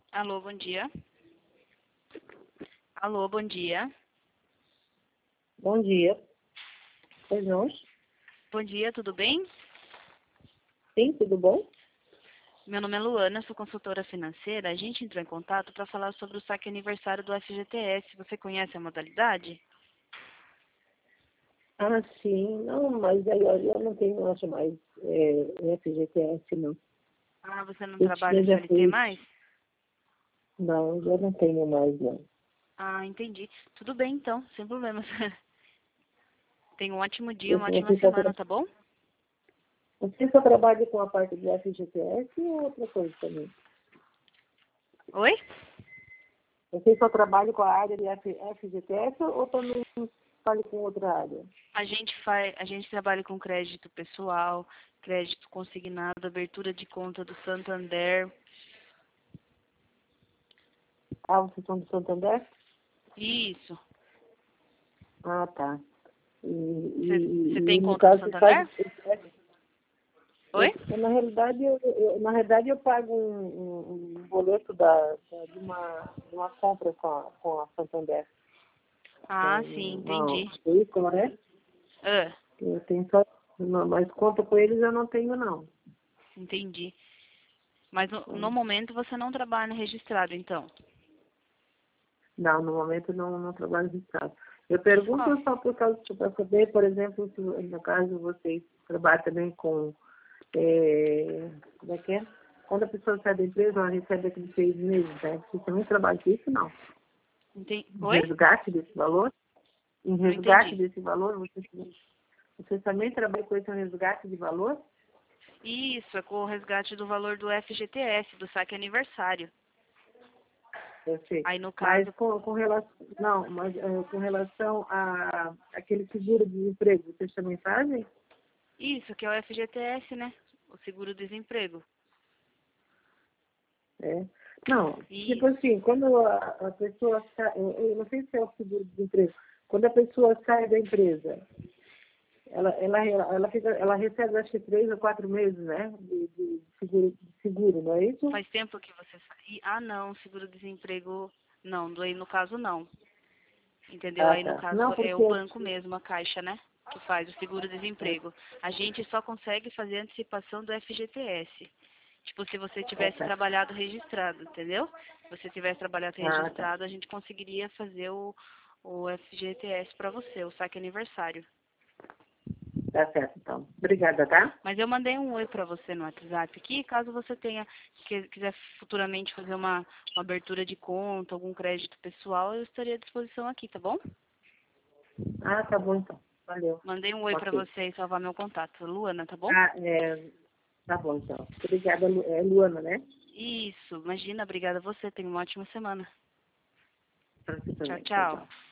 Alô, bom dia. Alô, bom dia. Bom dia. Pois não? Bom dia, tudo bem? Sim, tudo bom? Meu nome é Luana, sou consultora financeira. A gente entrou em contato para falar sobre o saque aniversário do FGTS. Você conhece a modalidade? Ah, sim. Não, mas aí eu não tenho, acho mais FGTS, não. Ah, você não Eu trabalha tinha, já CLT fui. mais? Não, eu não tenho mais, não. Ah, entendi. Tudo bem, então, sem problemas. Tenha um ótimo dia, uma ótima Você só, semana, tá bom? você só trabalha com a parte do FGTS ou outra coisa também? Oi? Você só trabalha com a área de FGTS ou também trabalha com outra área? A gente trabalha com crédito pessoal, crédito consignado, abertura de conta do Santander. Ah, vocês são do Santander? Isso. Ah, tá. Você tem E no conta do caso, você faz. Santander? Oi? Na realidade, eu pago um boleto de uma compra com a Santander. Ah, sim, Uma entendi. veículo, né? Ah, Eu tenho só, mas conta com eles eu não tenho, não. entendi. Mas no Então, momento você não trabalha registrado, então? não, no momento não trabalho registrado. Eu Qual? pergunto só por causa para saber, por exemplo, se no caso vocês trabalham também com, como é que é? Quando a pessoa sai da empresa, ela recebe aqueles 6 meses, né? Vocês também trabalham com isso, não? Em Oi? resgate desse valor? Em Não resgate entendi. desse valor, você também trabalha com esse resgate de valor? Isso, é com o resgate do valor do FGTS, do saque aniversário. Eu sei. Aí no Mas caso, com relação, não, mas com relação a aquele seguro de desemprego, vocês também fazem? isso, que é o FGTS, né? O seguro-desemprego. É. Não, tipo Isso. assim, quando a pessoa sai, eu não sei se é o seguro de desemprego, quando a pessoa sai da empresa, ela recebe acho que 3 ou 4 meses, né? De seguro, não é isso? Faz tempo que você sai. Ah, não, seguro-desemprego, não. Aí no caso, não. Entendeu? Ah, Aí no tá. caso Não, é porque o banco mesmo, a Caixa, né? Que faz o seguro-desemprego. A gente só consegue fazer antecipação do FGTS. Tipo, se você tivesse tá. trabalhado registrado, entendeu? Se você tivesse trabalhado Ah, tá. registrado, a gente conseguiria fazer o FGTS para você, o saque aniversário. Tá certo, então. Obrigada, tá? Mas eu mandei um oi para você no WhatsApp aqui, caso você tenha, quiser futuramente fazer uma abertura de conta, algum crédito pessoal, eu estaria à disposição aqui, tá bom? Ah, tá bom, então. Valeu. Mandei um oi para Ok. você e salvar meu contato. Luana, tá bom? Ah, tá bom, então. Obrigada, Luana, né? Isso, imagina, obrigada a você. Tenha uma ótima semana. Pra você Tchau, também. Tchau, tchau. tchau.